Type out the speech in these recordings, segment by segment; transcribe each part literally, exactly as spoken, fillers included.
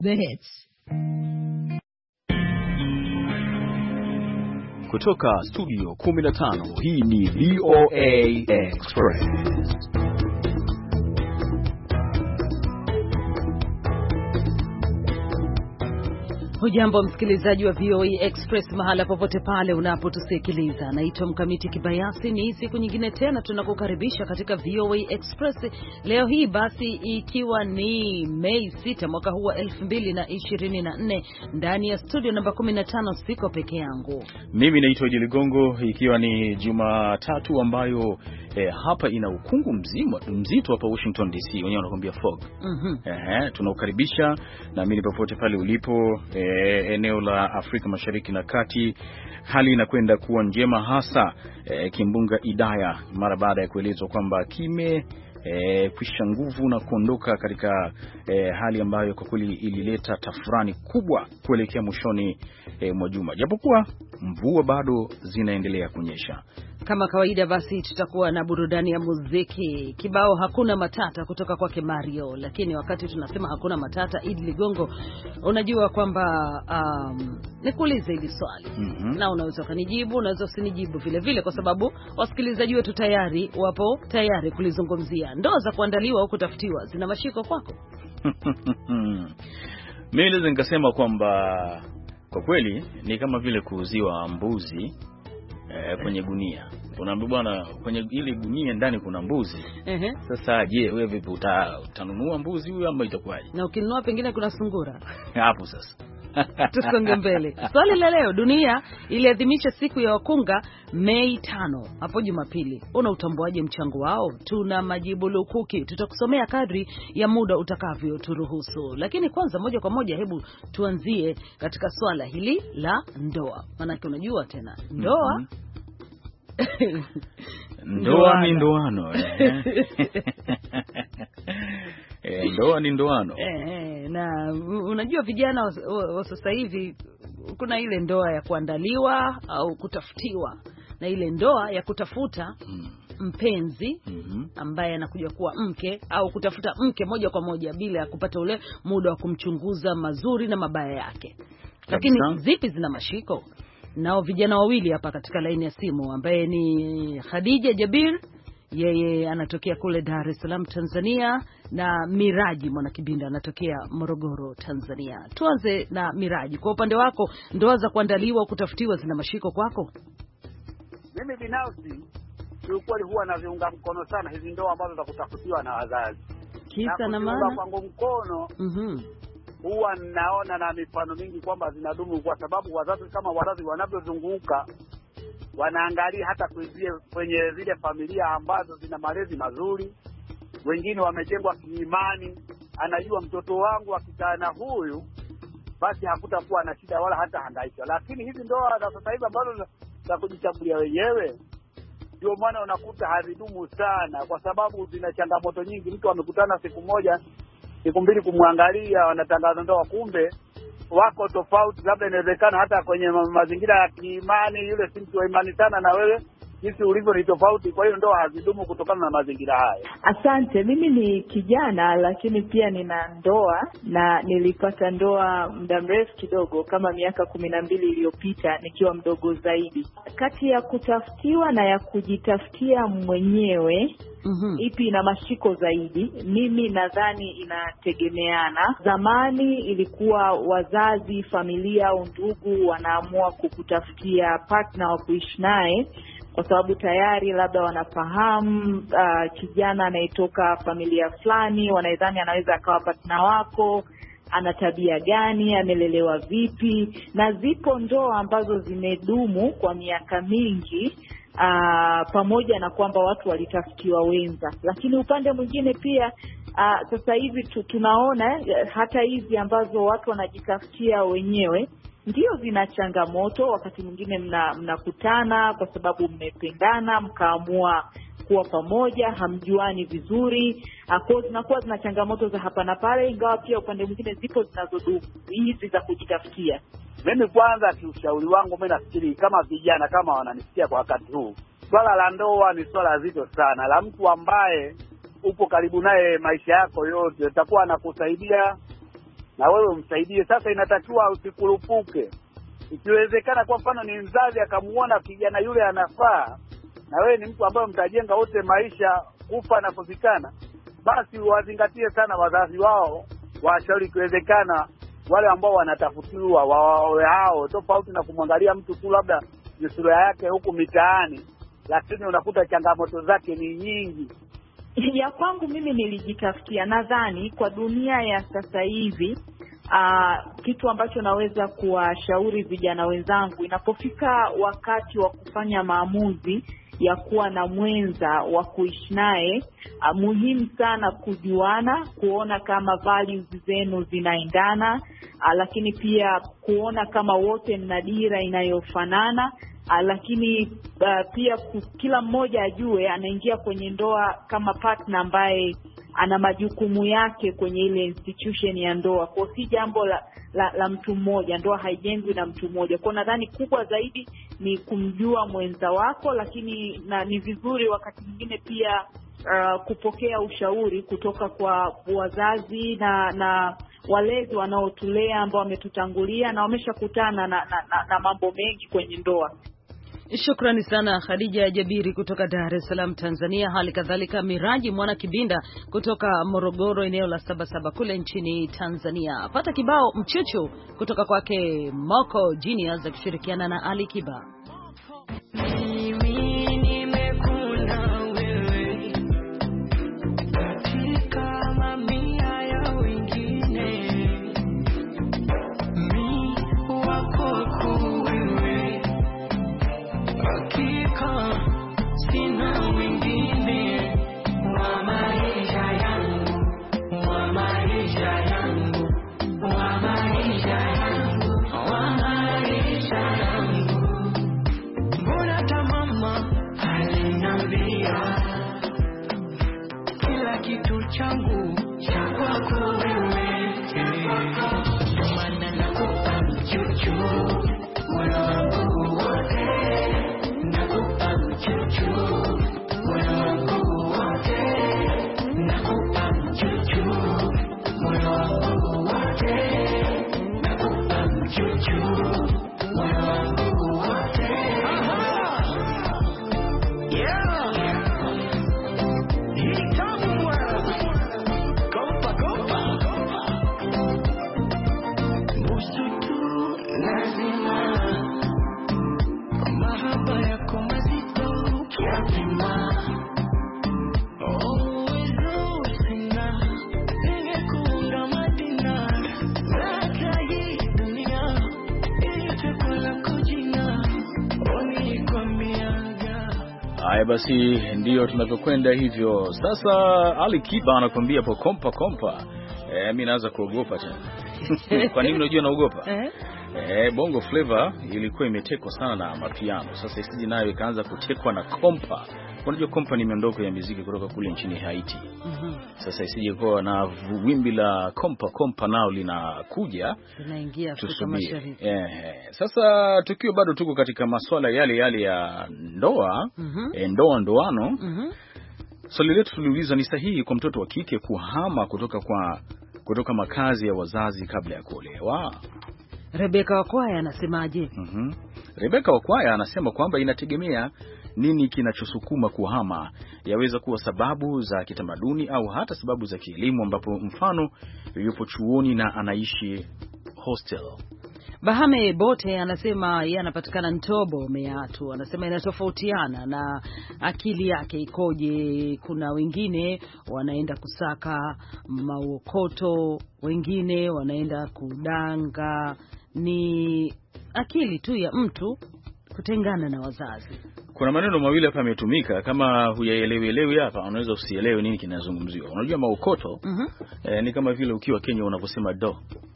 The hits. Kutoka studio kumi na tano, hii ni V O A Express. Hujambo msikilizaji wa V O A Express mahala popote pale unapotusikiliza. Naitwa Mkamiti Kibayasi. Ni siku nyingine tena tunakukaribisha katika V O A Express. Leo hii basi ikiwa ni Mei sita mwaka huu wa elfu mbili na ishirini na nne, ndani ya studio namba kumi na tano siko peke yangu. Mimi naitwa Jili Gongo, ikiwa ni Jumatatu ambayo eh, hapa ina ukungu mzima mzito hapa Washington D C. Wenyewe wanakuambia fog. Mhm. Eh, tunakukaribisha na mimi popote pale ulipo. Eh, eneo la Afrika Mashariki na Kati, hali inakwenda kuwa njema, hasa e, kimbunga Idaya mara baada ya kuelezwa kwamba kime e, kwisha nguvu na kuondoka katika e, hali ambayo kwa kweli ilileta tafurani kubwa kuelekea mwishoni e, mwa juma, japokuwa mvua bado zinaendelea kunyesha. Kama kawaida basi tutakuwa na burudani ya muziki. Kibao Hakuna Matata kutoka kwake Mario. Lakini wakati tunasema hakuna matata, Idi Ligongo, unajua kwamba um, nikuulize hili swali. Mm-hmm. Na unaweza kunijibu, unaweza usinijibu vile vile, kwa sababu wasikilizaji wetu tayari wapo tayari kulizungumzia. Ndoa za kuandaliwa au kutafutiwa zina mashiko kwako? Mimi naweza nikasema kwamba kwa kweli ni kama vile kuuziwa mbuzi Eh, kwenye gunia. Unaambia bwana, kwenye ile gunia ndani kuna mbuzi. Uh-huh. Sasa je, wewe vipi utanunua mbuzi huyo ama itakuwaje? Na ukinunua pengine kuna sungura. Hapo sasa. Tusonge mbele. Swali la leo, dunia iliadhimisha siku ya wakunga Mei tano hapo Jumapili. Una utambuaje mchango wao? Tuna majibu lukuki. Tutakusomea kadri ya muda utakavyo turuhusu. Lakini kwanza moja kwa moja hebu tuanzie katika swala hili la ndoa. Maana unajua tena ndoa mm-hmm. Ndoa ni ndoano. Eh, ndoa ni ndoano. Eh, na unajua vijana wa sasa hivi kuna ile ndoa ya kuandaliwa au kutafutiwa, na ile ndoa ya kutafuta mpenzi ambaye anakuja kuwa mke, au kutafuta mke moja kwa moja bila ya kupata ule muda wa kumchunguza mazuri na mabaya yake. Lakini zipi zina mashiko? Nao vijana wawili hapa katika laini ya simu, ambaye ni Khadija Jabir, yeye anatokea kule Dar es Salaam Tanzania, na Miraji Mwanakibinda anatokea Morogoro Tanzania. Tuanze na Miraji. Kwa upande wako, ndoa za kuandaliwa kutafutiwa zina mashiko kwako? Mimi binafsi kiukweli huwa naziunga mkono sana hizi ndoa ambazo za kutafutiwa na wazazi. Kisa na maana kwangu mkono mhm huwa naona na mifano mingi kwamba zinadumu, kwa sababu wazazi kama wazazi wanavyozunguka wanaangalia hata kwenye zile familia ambazo zina malezi mazuri. Wengine wamejengwa kiimani, anajua mtoto wangu akikaa na huyu basi hakutakuwa na shida wala hata hangaika. Lakini hizi ndoa za sasa hivi ambazo za kujichagulia wenyewe, ndio maana unakuta hazidumu sana, kwa sababu zina changamoto nyingi. Mtu amekutana siku moja siku mbili kumwangalia, wanatangaza ndoa, kumbe wako tofauti. Labda inawezekana hata kwenye mazingira ya kiimani, yule si mtu wa imani sana na wewe jinsi ulivyo ni tofauti. Kwa hiyo ndoa hazidumu kutokana na mazingira haya. Asante. Mimi ni kijana lakini pia nina ndoa, na nilipata ndoa muda mrefu kidogo, kama miaka kumi na mbili iliyopita nikiwa mdogo zaidi. Kati ya kutafutiwa na ya kujitafutia mwenyewe, mm-hmm. ipi ina mashiko zaidi? Mimi nadhani inategemeana. Zamani ilikuwa wazazi, familia au ndugu wanaamua kukutafutia partner wa kuishi naye, kwa sababu tayari labda wanafahamu uh, kijana anayetoka familia fulani, wanaidhani anaweza akawa partner wako, ana tabia gani, amelelewa vipi. Na zipo ndoa ambazo zimedumu kwa miaka mingi, uh, pamoja na kwamba watu walitafutiwa wenza. Lakini upande mwingine pia uh, sasa hivi tunaona uh, hata hizi ambazo watu wanajitafutia wenyewe ndio zina changamoto. Wakati mwingine mnakutana mna kwa sababu mmependana, mkaamua kuwa pamoja, hamjuani vizuri, hapo zinakuwa zina changamoto za hapa na pale, ingawa pia upande mwingine zipo zinazodumu hizi za kujitafutia. Mimi kwanza kiushauri wangu, mimi nafikiri kama vijana kama wananisikia kwa wakati huu, swala la ndoa ni swala zito sana, la mtu ambaye upo karibu naye maisha yako yote, atakuwa anakusaidia na wewe msaidie. Sasa inatakiwa usikurupuke. Ikiwezekana kwa mfano ni mzazi akamuona kijana yule anafaa, na wewe ni mtu ambaye mtajenga wote maisha kufa na kuzikana, basi wazingatie sana wazazi wao, washauri ikiwezekana wale ambao wanatafutiwa wawe hao, tofauti na kumwangalia mtu tu labda ni sura yake huku mitaani, lakini unakuta changamoto zake ni nyingi. Ya kwangu mimi nilijitafutia, nadhani kwa dunia ya sasa hivi uh, kitu ambacho naweza kuwashauri vijana wenzangu, inapofika wakati wa kufanya maamuzi ya kuwa na mwenza wa kuishi naye, uh, muhimu sana kujuana, kuona kama values zenu zinaendana, uh, lakini pia kuona kama wote mna dira inayofanana. Uh, lakini uh, pia kila mmoja ajue anaingia kwenye ndoa kama partner ambaye ana majukumu yake kwenye ile institution ya ndoa. Kwa si jambo la, la, la mtu mmoja, ndoa haijengwi na mtu mmoja. Kwa nadhani kubwa zaidi ni kumjua mwenza wako, lakini na ni vizuri wakati mwingine pia uh, kupokea ushauri kutoka kwa wazazi na na walezi wanaotulea ambao wametutangulia na wameshakutana na, na, na, na mambo mengi kwenye ndoa. Shukrani sana Khadija Jabiri kutoka Dar es Salaam Tanzania, hali kadhalika Miraji Mwana Kibinda kutoka Morogoro eneo la Sabasaba kule nchini Tanzania. Pata kibao Mchuchu kutoka kwake Moko Genius akishirikiana na Ali Kiba. Haya basi ndio tunavyokwenda hivyo. Sasa Ali Kiba anakuambia po kompa kompa. Eh, mimi naanza kuogopa tena. Kwa nini unajua naogopa? Eh? Eh, Bongo Flava ilikuwa imetekwa sana na mapiano. Sasa isiji nayo ikaanza kutekwa na kompa. Unajua kompa ni miondoko ya muziki kutoka kule nchini Haiti. Mhm. Sasa isije kwa na wimbi la kompa kompa nao linakuja linaingia Afrika Mashariki. Eh, sasa tukiwa bado tuko katika masuala yale yale ya ndoa, mm-hmm. e, ndoa ndoano. Mhm. Swali letu tuliuliza, ni sahihi kwa mtoto wa kike kuhama kutoka kwa kutoka makazi ya wazazi kabla ya kuolewa? Rebeka Wakwaya anasemaje? Mhm. Rebeka Wakwaya anasema kwamba inategemea nini kinachosukuma kuhama. Yaweza kuwa sababu za kitamaduni au hata sababu za kielimu, ambapo mfano yupo chuoni na anaishi hostel. Bahame Bote anasema yeye anapatikana Ntobo Meatu. Anasema inatofautiana na akili yake ikoje. Kuna wengine wanaenda kusaka maukoto, wengine wanaenda kudanga. Ni akili tu ya mtu kutengana na wazazi. Kuna maneno mawili hapa yametumika, kama huyaelewi elewi hapa unaweza usielewe nini kinazungumziwa. Unajua maukoto, mm-hmm. eh, ni kama vile ukiwa Kenya unaposema do.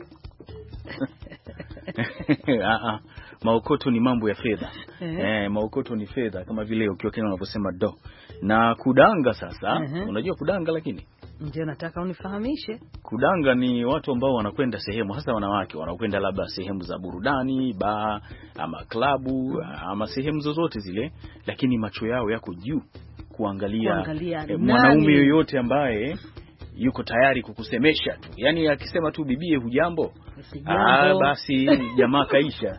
Ah, maukoto ni mambo ya fedha. Eh, maukoto ni fedha, kama vile ukiwa Kenya unaposema do. Na kudanga sasa, uh-huh. unajua kudanga lakini? Ndio nataka unifahamishe. Kudanga ni watu ambao wanakwenda sehemu, hasa wanawake, wanakwenda labda sehemu za burudani, bar ama klabu ama sehemu zozote zile, lakini macho yao yako juu kuangalia, kuangalia eh, mwanaume yoyote ambaye yuko tayari kukusemesha tu. Yaani akisema tu bibie hujambo, ah basi jamaa kaisha.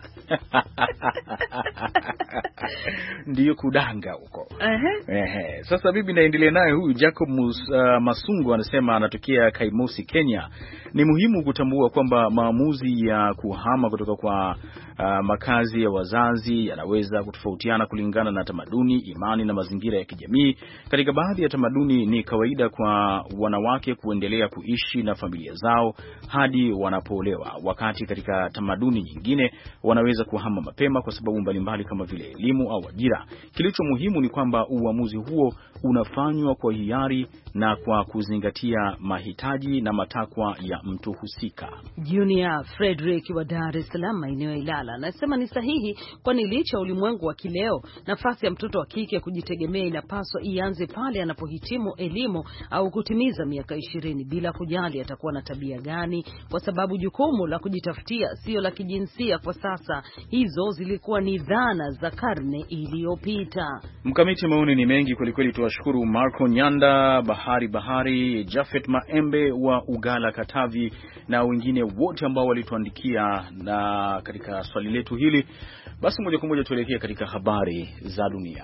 Ndiyo kudanga huko. Uh-huh. Ehe. Sasa bibi naendelea naye huyu Jacob Mus, uh, Masungu anasema anatokea Kaimosi, Kenya. Ni muhimu kutambua kwamba maamuzi ya kuhama kutoka kwa uh, makazi ya wazazi yanaweza kutofautiana kulingana na tamaduni, imani na mazingira ya kijamii. Katika baadhi ya tamaduni ni kawaida kwa wanawake kuendelea kuishi na familia zao hadi wanapoolewa, wakati katika tamaduni nyingine wanaweza kuhama mapema kwa sababu mbalimbali kama vile elimu au ajira. Kilicho muhimu ni kwamba uamuzi huo unafanywa kwa hiari na kwa kuzingatia mahitaji na matakwa ya mtu husika. Junior Frederick wa Dar es Salaam eneo Ilala anasema ni sahihi, kwani licha ulimwengu wa kileo, nafasi ya mtoto wa kike kujitegemea inapaswa ianze pale anapohitimu elimu au kutimiza miaka ishirini, bila kujali atakuwa na tabia gani, kwa sababu jukumu la kujitafutia sio la kijinsia kwa sasa. Hizo zilikuwa ni dhana za karne iliyopita. Mkamiti, maoni ni mengi kweli kweli. Tuwashukuru Marco Nyanda, Bahari Bahari, Jafet Maembe wa Ugala Katavi na wengine wote ambao walituandikia na katika swali letu hili. Basi moja kwa moja tuelekee katika habari za dunia.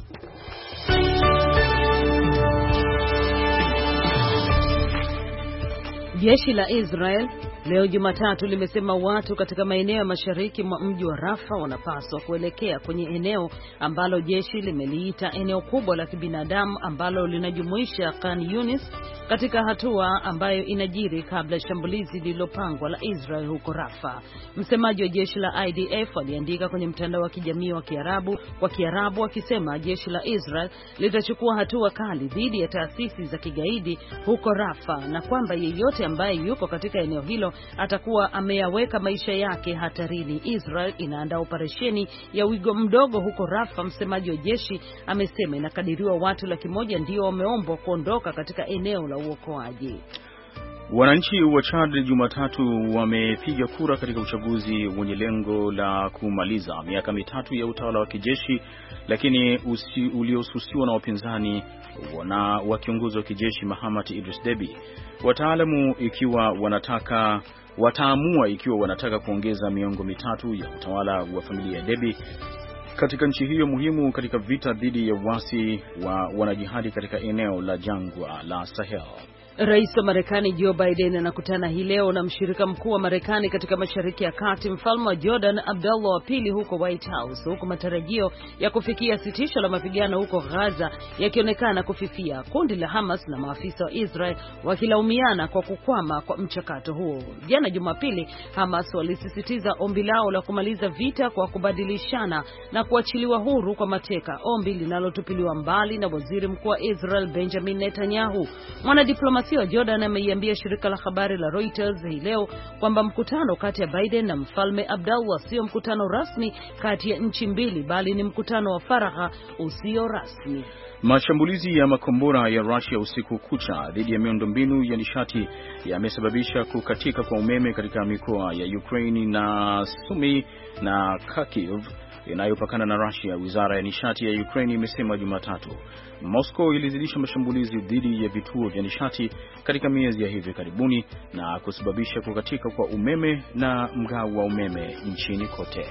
Jeshi la Israel leo Jumatatu limesema watu katika maeneo ya mashariki mwa mji wa Rafa wanapaswa kuelekea kwenye eneo ambalo jeshi limeliita eneo kubwa la kibinadamu ambalo linajumuisha Khan Yunis, katika hatua ambayo inajiri kabla shambulizi lililopangwa la Israel huko Rafa. Msemaji wa jeshi la I D F aliandika kwenye mtandao wa kijamii wa Kiarabu kwa Kiarabu akisema jeshi la Israel litachukua hatua kali dhidi ya taasisi za kigaidi huko Rafa na kwamba yeyote ambaye yuko katika eneo hilo atakuwa ameyaweka maisha yake hatarini. Israel inaandaa operesheni ya wigo mdogo huko Rafa. Msemaji wa jeshi amesema inakadiriwa watu laki moja ndio wameombwa kuondoka katika eneo la uokoaji. Wananchi wa Chad Jumatatu wamepiga kura katika uchaguzi wenye lengo la kumaliza miaka mitatu ya utawala wa kijeshi, lakini uliosusiwa na wapinzani na wa kiongozi wa kijeshi Mahamat Idris Deby. Wataalamu ikiwa wanataka wataamua ikiwa wanataka kuongeza miongo mitatu ya utawala wa familia ya Deby katika nchi hiyo muhimu katika vita dhidi ya uasi wa wanajihadi katika eneo la jangwa la Sahel. Rais wa Marekani Joe Biden anakutana hii leo na mshirika mkuu wa Marekani katika Mashariki ya Kati, mfalme wa Jordan Abdullah wa pili huko White House, huku matarajio ya kufikia sitisho la mapigano huko Gaza yakionekana kufifia. Kundi la Hamas na maafisa wa Israel wakilaumiana kwa kukwama kwa mchakato huo. Jana Jumapili, Hamas walisisitiza ombi lao la kumaliza vita kwa kubadilishana na kuachiliwa huru kwa mateka, ombi linalotupiliwa mbali na waziri mkuu wa Israel Benjamin Netanyahu. Mwanadiplomasia wa Jordan ameiambia shirika la habari la Reuters hii leo kwamba mkutano kati ya Biden na mfalme Abdullah sio mkutano rasmi kati ya nchi mbili, bali ni mkutano wa faragha usio rasmi. Mashambulizi ya makombora ya Russia usiku kucha dhidi ya miundombinu ya nishati yamesababisha kukatika kwa umeme katika mikoa ya Ukraine na Sumy na Kharkiv inayopakana na Russia. Wizara ya nishati ya Ukraine imesema Jumatatu. Moscow ilizidisha mashambulizi dhidi ya vituo vya nishati katika miezi ya hivi karibuni na kusababisha kukatika kwa umeme na mgao wa umeme nchini kote.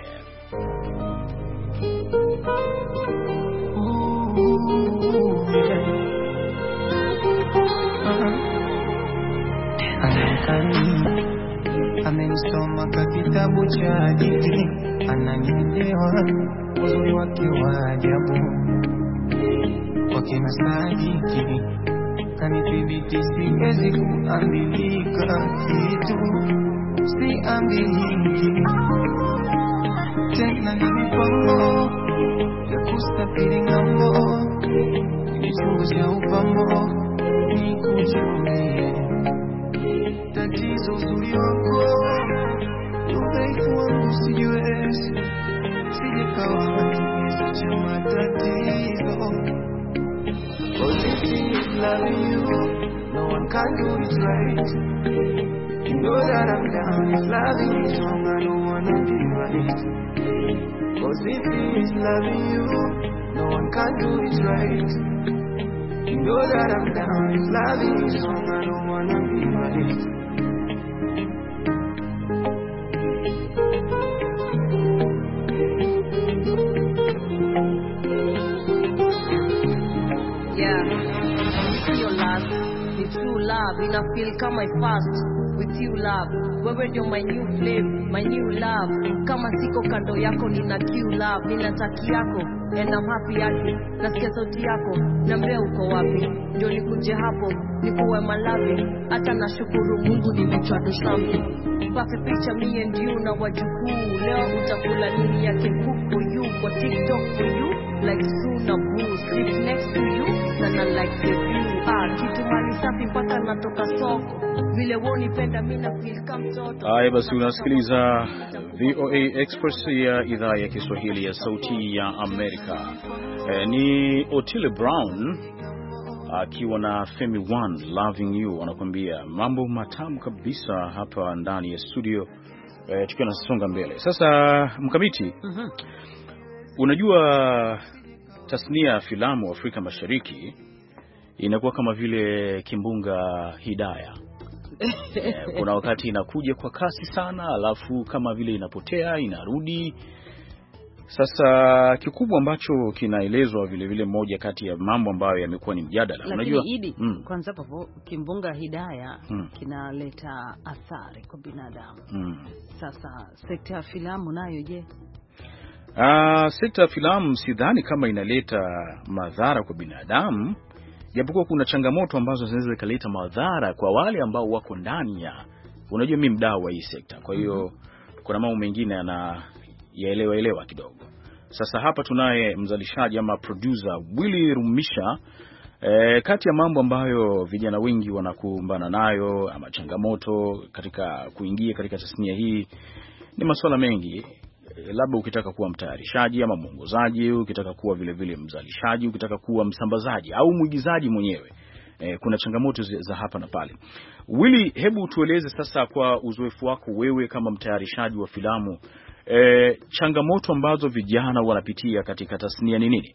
Amenisoma kwa kitabu cha hadithi, ananielewa uzuri wake wa ajabu. Kwa kina sadiki kanithibiti, siwezi kuambilika kitu, siambiliki tena. Ni mipango ya kusafiri ng'ambo, nichuja upambo nikujivunie. Tatizo uzuri wako, udhaifu wangu sijiwezi, sijikawa kigezo cha matatizo. Positive loving you, no one can do it right. You know that I'm down, if loving is wrong, I don't wanna be right. Positive loving you, no one can do it right. You know that I'm down. This love is wrong, I don't wanna be right. True love, ina feel kama fast with you love. Wewe ndio my new flame, my new love. Kama siko kando yako nina kiu love, nina taki yako and I'm happy yake. Nasikia sauti yako, niambia uko wapi? Ndio nikuje hapo, nikuwe malavi. Hata nashukuru Mungu nimechwa do something. Perfect picture me and you na wajukuu. Leo utakula nini yake cook for you, for TikTok for you. Like soon a boo, sleep next to you. Na na like the view. Ah, kitu mali safi mpaka natoka soko. Vile woni penda mimi na feel kama mtoto. Haya basi, unasikiliza V O A Express ya idhaa ya Kiswahili ya Sauti ya Amerika. E, ni Otile Brown akiwa na Femi One Loving You wanakuambia mambo matamu kabisa hapa ndani ya studio. E, tukiwa nasonga mbele. Sasa Mkamiti, mm-hmm. Unajua tasnia ya filamu Afrika Mashariki inakuwa kama vile kimbunga Hidaya. Kuna wakati inakuja kwa kasi sana, alafu kama vile inapotea, inarudi. Sasa kikubwa ambacho kinaelezwa vile vile, moja kati ya mambo ambayo yamekuwa ni mjadala. Unajua Idi, mm. kwanza hapo kimbunga Hidaya mm. kinaleta athari kwa binadamu. Mm. Sasa sekta ya filamu nayo je? Ah, sekta ya filamu sidhani kama inaleta madhara kwa binadamu. Japokuwa kuna changamoto ambazo zinaweza kuleta madhara kwa wale ambao wako ndani ya, unajua mimi mdau wa hii sekta. Kwa hiyo mm-hmm. kuna mambo mengine yana yaelewa elewa kidogo. Sasa hapa tunaye mzalishaji ama producer Willy Rumisha. E, kati ya mambo ambayo vijana wengi wanakumbana nayo ama changamoto katika kuingia katika tasnia hii ni masuala mengi. Labda ukitaka kuwa mtayarishaji ama mwongozaji, ukitaka kuwa vile vile mzalishaji, ukitaka kuwa msambazaji au mwigizaji mwenyewe, e, kuna changamoto za hapa na pale. Willy, hebu tueleze sasa kwa uzoefu wako wewe kama mtayarishaji wa filamu, e, changamoto ambazo vijana wanapitia katika tasnia ni nini?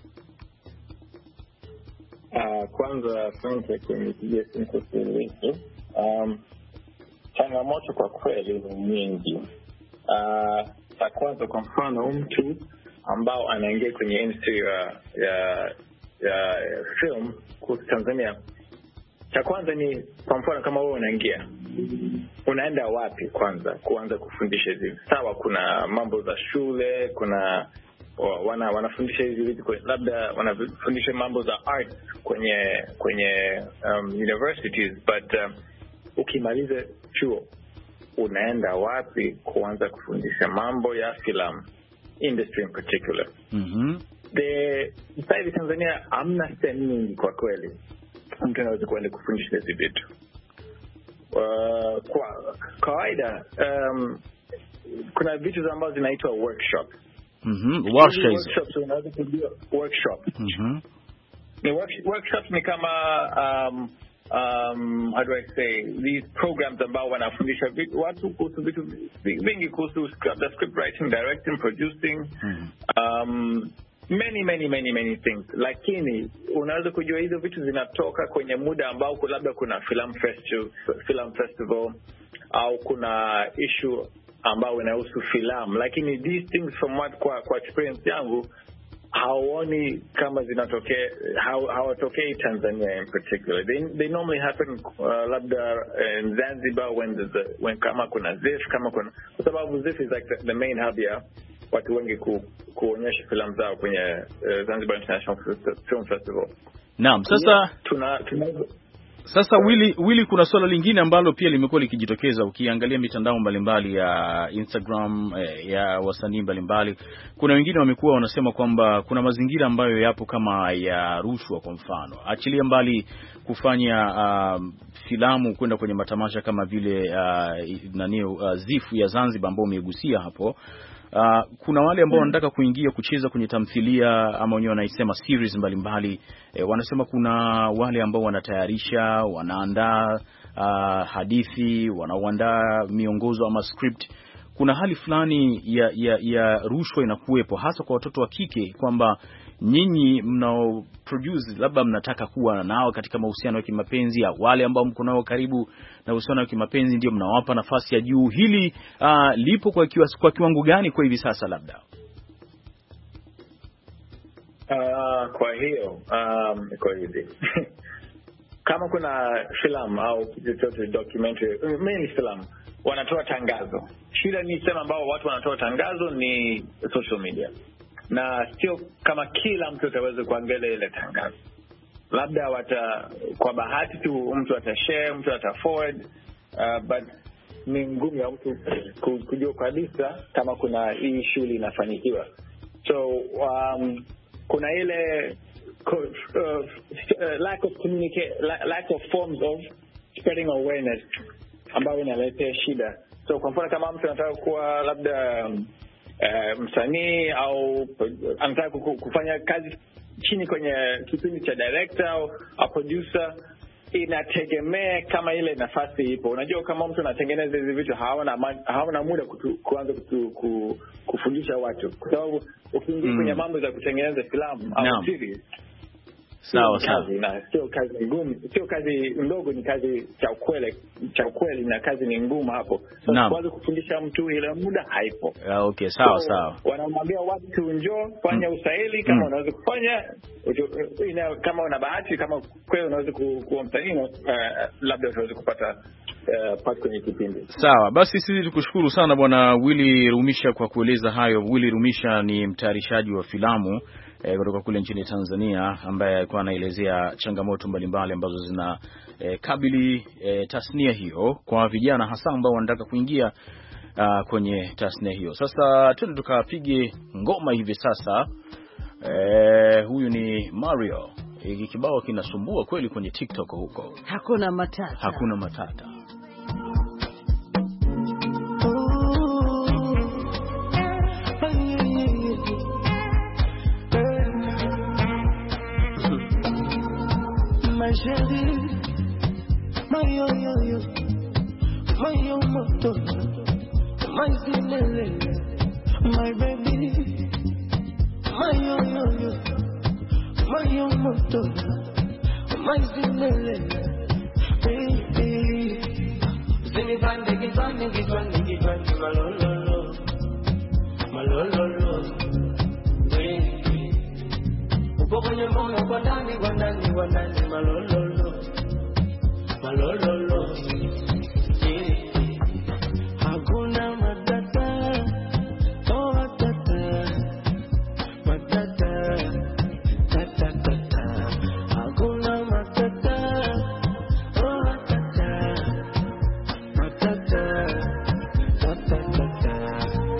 Uh, kwanza asante kunipigia simu kwa kueleza. Um, changamoto kwa kweli ni nyingi. Uh, La kwanza kwa mfano mtu ambao anaingia kwenye industry ya ya, ya film kwa Tanzania, cha kwanza ni kwa mfano kama wewe unaingia, unaenda wapi kwanza kuanza kufundisha hizi? Sawa, kuna mambo za shule, kuna wana wanafundisha hizi vitu, labda wanafundisha mambo za art kwenye kwenye um, universities, but um, ukimaliza chuo unaenda wapi kuanza kufundisha mambo ya film industry in particular? Mhm. The sasa hivi Tanzania amna sehemu nyingi kwa kweli mtu anaweza kwenda kufundisha hizi vitu. Uh, kwa kawaida um, kuna vitu ambazo zinaitwa workshop. Mhm. Workshops. Workshops unaweza kujua workshop. Mhm. Ni work, workshops ni kama um Um, how do I say, these programs ambao wanafundisha watu kuhusu vitu vingi kuhusu the script writing, directing, producing, mm. um, many many many many things. Lakini unaweza kujua hizo vitu zinatoka kwenye muda ambao labda kuna film festival, film festival au kuna issue ambao inahusu filamu. Lakini these things from what kwa, kwa experience yangu hawaoni kama zinatokea, hawatokei Tanzania in particular. They, they normally happen uh, labda in Zanzibar when there's a, when kama kuna Z I F, kama kuna, kwa sababu Z I F is like the, the main hub ya watu wengi ku, kuonyesha filamu zao kwenye uh, Zanzibar International Film Festival. Naam, sasa tuna, tuna Sasa Willy, Willy, kuna swala lingine ambalo pia limekuwa likijitokeza ukiangalia mitandao mbalimbali ya Instagram eh, ya wasanii mbalimbali. Kuna wengine wamekuwa wanasema kwamba kuna mazingira ambayo yapo kama ya rushwa. Kwa mfano, achilia mbali kufanya uh, filamu kwenda kwenye matamasha kama vile uh, nani uh, Zifu ya Zanzibar ambao umegusia hapo. Uh, kuna wale ambao wanataka kuingia kucheza kwenye tamthilia ama wenyewe wanaisema series mbalimbali. E, wanasema kuna wale ambao wanatayarisha, wanaandaa uh, hadithi, wanaandaa miongozo ama script. kuna hali fulani ya, ya, ya rushwa inakuwepo hasa kwa watoto wa kike, kwamba nyinyi mnao produce labda mnataka kuwa nao katika mahusiano ya kimapenzi, ya wale ambao mko nao karibu na uhusiano wa kimapenzi ndio mnawapa nafasi ya juu. Hili uh, lipo kwa, kiwa, kwa kiwango gani kwa hivi sasa labda? Uh, kwa hiyo um, kwa hivi kama kuna filamu au chochote documentary, mainly filamu, wanatoa tangazo. Shida ni sema ambao watu wanatoa tangazo ni social media, na sio kama kila mtu ataweza kuangalia ile tangazo. Labda wata kwa bahati tu mtu atashare, mtu ataforward, uh, but ni ngumu ya mtu kujua kabisa kama kuna hii shughuli inafanikiwa. So um, kuna ile uh, uh, lack of communicate, lack of forms of spreading awareness ambayo inaletea shida. So kwa mfano kama mtu anataka kuwa labda um, uh, msanii au anataka kufanya kazi chini kwenye kipindi cha director au a producer, inategemea kama ile nafasi ipo. Unajua kama mtu anatengeneza hizi vitu hawana hawana muda kutu, kuanza kutu, ku, kufundisha watu, kwa sababu ukiingia mm. kwenye mambo za kutengeneza filamu au no. series, sawa sawa, na sio kazi ngumu, sio kazi ndogo, ni kazi cha ukweli cha ukweli na kazi ni ngumu hapo. So no. kwanza kufundisha mtu ile muda haipo. Yeah, okay, sawa so, sawa. Wanamwambia watu njoo fanya mm. usaili kama mm. unaweza kufanya, ina kama una bahati, kama kweli unaweza kuwa msanii, uh, labda utaweza kupata Uh, part kwenye kipindi. Sawa, basi sisi tukushukuru sana Bwana Willy Rumisha kwa kueleza hayo. Willy Rumisha ni mtayarishaji wa filamu eh, kutoka kule nchini Tanzania, ambaye alikuwa anaelezea changamoto mbalimbali ambazo zina eh, kabili eh, tasnia hiyo kwa vijana hasa ambao wanataka kuingia uh, kwenye tasnia hiyo. Sasa twende tukapige ngoma hivi sasa. Eh, huyu ni Mario. Hiki kibao kinasumbua kweli kwenye TikTok huko. Hakuna matata. Hakuna matata. Mayo yo yo, mayo moto, my zinele, my baby. Mayo yo yo, mayo moto, my zinele, baby. Zini bande gizani gizani gizani malololo, malololo, baby. Upo kwenye moyo kwa ndani kwa ndani kwa ndani malololo. Malololo, yeah. Hakuna matata, oh matata, matata, tata tata. Hakuna matata, oh matata, matata, tata tata.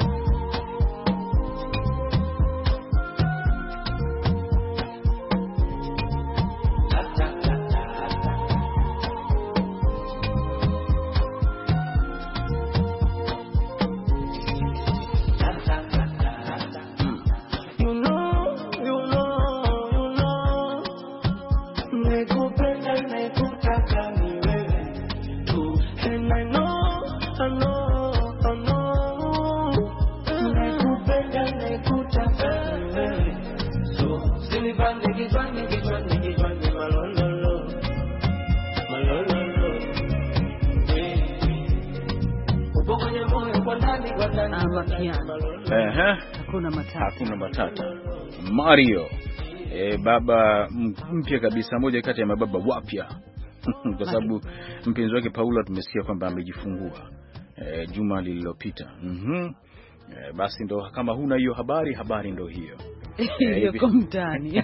Ehe, hakuna matata. Hakuna matata. Mario e, baba mpya kabisa, moja kati ya mababa wapya kwa sababu mpenzi wake Paula tumesikia kwamba amejifungua e, juma lililopita. Mhm. E, basi ndo kama huna hiyo habari, habari ndo hiyo. Hiyo e, komtani.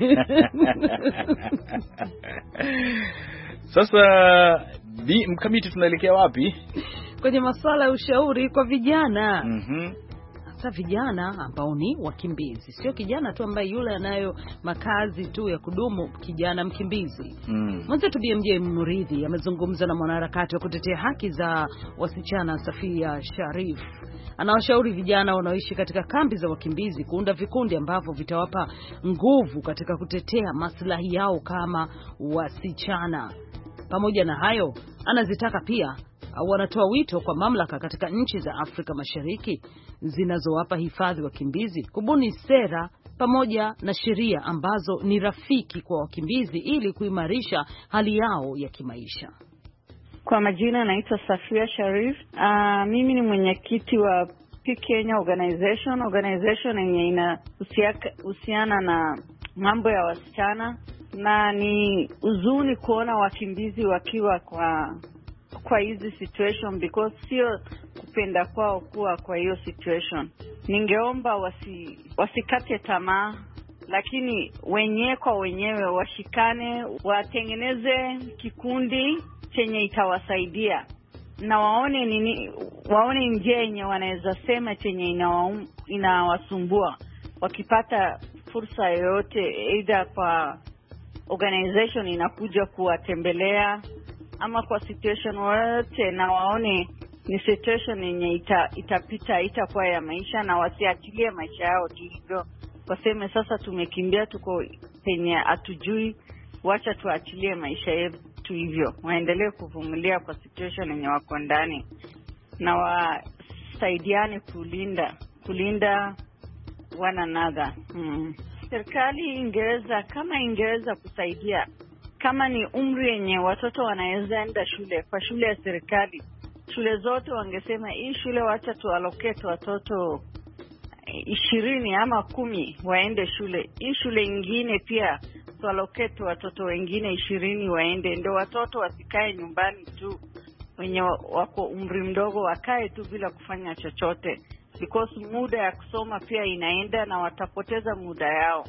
Sasa di mkamiti tunaelekea wapi? Kwenye masuala ya ushauri kwa vijana. Mhm. Sasa vijana ambao ni wakimbizi, sio kijana tu ambaye yule anayo makazi tu ya kudumu, kijana mkimbizi. Mm. Mwenzetu B M J Muridhi amezungumza na mwanaharakati wa kutetea haki za wasichana Safia Sharif. Anawashauri vijana wanaoishi katika kambi za wakimbizi kuunda vikundi ambavyo vitawapa nguvu katika kutetea maslahi yao kama wasichana. Pamoja na hayo, anazitaka pia wanatoa wito kwa mamlaka katika nchi za Afrika Mashariki zinazowapa hifadhi wakimbizi kubuni sera pamoja na sheria ambazo ni rafiki kwa wakimbizi ili kuimarisha hali yao ya kimaisha. Kwa majina naitwa Safia Sharif. Uh, mimi ni mwenyekiti wa P Kenya Organization, organization yenye inahusiana na mambo ya wasichana, na ni uzuni kuona wakimbizi wakiwa kwa kwa hizi situation because sio kupenda kwao kuwa kwa hiyo situation. Ningeomba wasi wasikate tamaa, lakini wenyewe kwa wenyewe washikane, watengeneze kikundi chenye itawasaidia na waone nini, waone njia yenye wanaweza sema chenye inawa, inawasumbua. Wakipata fursa yoyote either kwa organization inakuja kuwatembelea ama kwa situation yoyote, na waone ni situation yenye ita, itapita itakuwa ya maisha, na wasiachilie maisha yao tu hivyo. Waseme sasa tumekimbia tuko penye hatujui, wacha tuachilie maisha yetu hivyo. Waendelee kuvumilia kwa situation yenye wako ndani, na wasaidiane kulinda kulinda one another. Hmm. Serikali ingeweza, kama ingeweza kusaidia, kama ni umri yenye watoto wanaweza enda shule, kwa shule ya serikali, shule zote wangesema hii shule wacha tuallocate watoto ishirini ama kumi waende shule. Hii shule ingine pia tuallocate watoto wengine ishirini waende, ndio watoto wasikae nyumbani tu, wenye wako umri mdogo wakae tu bila kufanya chochote, because muda ya kusoma pia inaenda na watapoteza muda yao,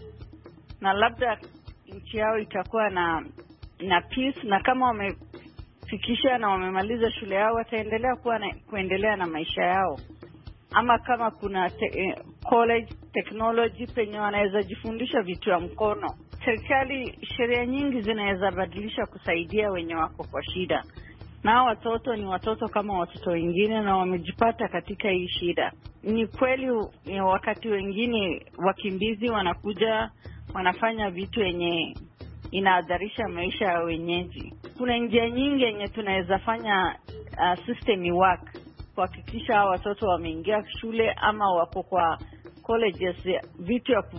na labda nchi yao itakuwa na na peace, na kama wamefikisha na wamemaliza shule yao wataendelea kuwa na, kuendelea na maisha yao. Ama kama kuna te, eh, college technology penye wanaweza jifundisha vitu ya mkono, serikali sheria nyingi zinaweza badilisha kusaidia wenye wako kwa shida. Na watoto ni watoto kama watoto wengine, na wamejipata katika hii shida. Ni kweli wakati wengine wakimbizi wanakuja wanafanya vitu yenye inaadharisha maisha ya wenyeji. Kuna njia nyingi yenye tunaweza fanya uh, system work kuhakikisha hao watoto wameingia shule ama wako kwa colleges, vitu ya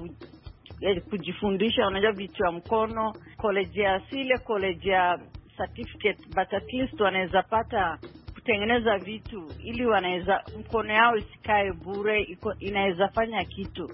kujifundisha, unajua vitu ya mkono, college ya asile, college ya certificate, but at least wanaweza pata kutengeneza vitu ili wanaweza mkono yao isikae bure, inaweza fanya kitu.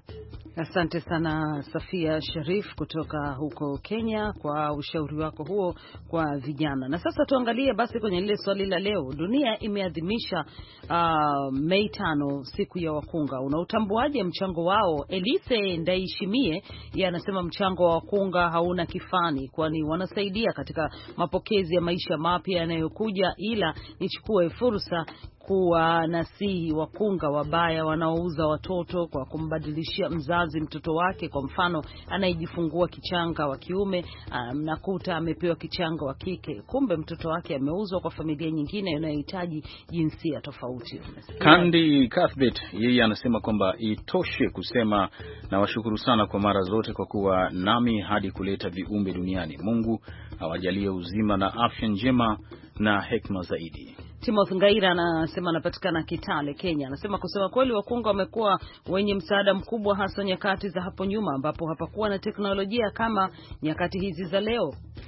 Asante sana Safia Sharif kutoka huko Kenya kwa ushauri wako huo kwa vijana. Na sasa tuangalie basi kwenye lile swali la leo. Dunia imeadhimisha uh, Mei tano, siku ya wakunga. Unautambuaje mchango wao? Elise Ndaishimie yeye anasema mchango wa wakunga hauna kifani, kwani wanasaidia katika mapokezi ya maisha mapya yanayokuja, ila nichukue fursa kuwa nasihi wakunga wabaya wanaouza watoto kwa kumbadilishia mzazi mtoto wake. Kwa mfano, anayejifungua kichanga wa kiume mnakuta amepewa kichanga wa kike, kumbe mtoto wake ameuzwa kwa familia nyingine inayohitaji jinsia tofauti. Kandi Cuthbert yeye anasema kwamba itoshe kusema na washukuru sana kwa mara zote kwa kuwa nami hadi kuleta viumbe duniani. Mungu awajalie uzima na afya njema na hekima zaidi. Timothy Ngaira anasema anapatikana Kitale, Kenya. Anasema kusema kweli wakunga wamekuwa wenye msaada mkubwa, hasa nyakati za hapo nyuma ambapo hapakuwa na teknolojia kama nyakati hizi za leo.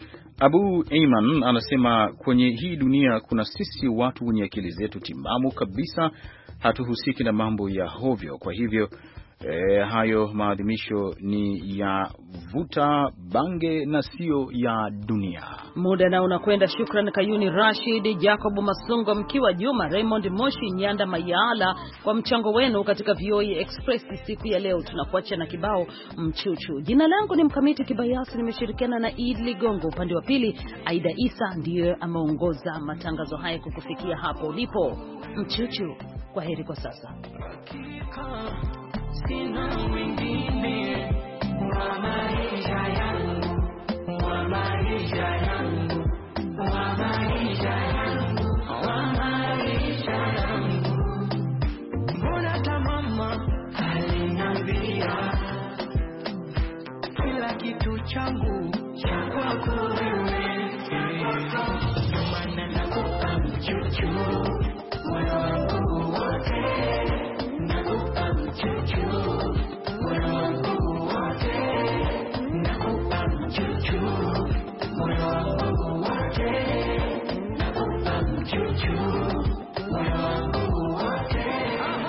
Abu Ayman anasema kwenye hii dunia kuna sisi watu wenye akili zetu timamu kabisa, hatuhusiki na mambo ya hovyo. Kwa hivyo E, hayo maadhimisho ni ya vuta bange na sio ya dunia. Muda na unakwenda. Shukrani Kayuni Rashid, Jacob Masungo, Mkiwa Juma, Raymond Moshi, Nyanda Mayala kwa mchango wenu katika V O A Express siku ya leo. Tunakuacha na kibao Mchuchu. Jina langu ni Mkamiti Kibayasi, nimeshirikiana na Id Ligongo. Upande wa pili Aida Isa ndiye ameongoza matangazo haya kukufikia hapo ulipo. Mchuchu. Kwa heri kwa sasa. Sina wengine wa maisha yangu, wa maisha yangu, wa maisha yangu, wa maisha yangu. Mbona tamama aliniambia kila kitu changu